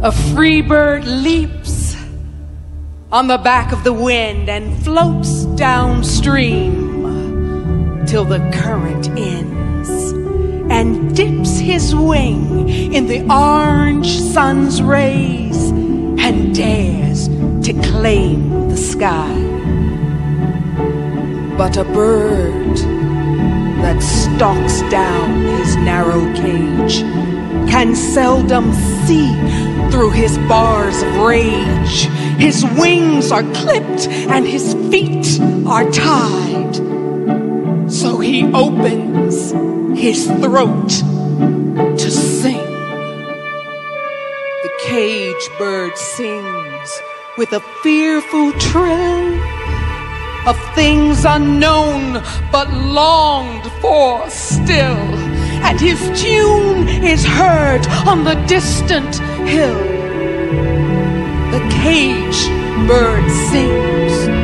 A free bird leaps on the back of the wind and floats downstream till the current ends, and dips his wing in the orange sun's rays and dares to claim the sky. But a bird that stalks down his narrow cage can seldom see through his bars of rage. His wings are clipped and his feet are tied. So he opens his throat to sing. The cage bird sings with a fearful trill of things unknown but longed for still. And his tune is heard on the distant hill. The cage bird sings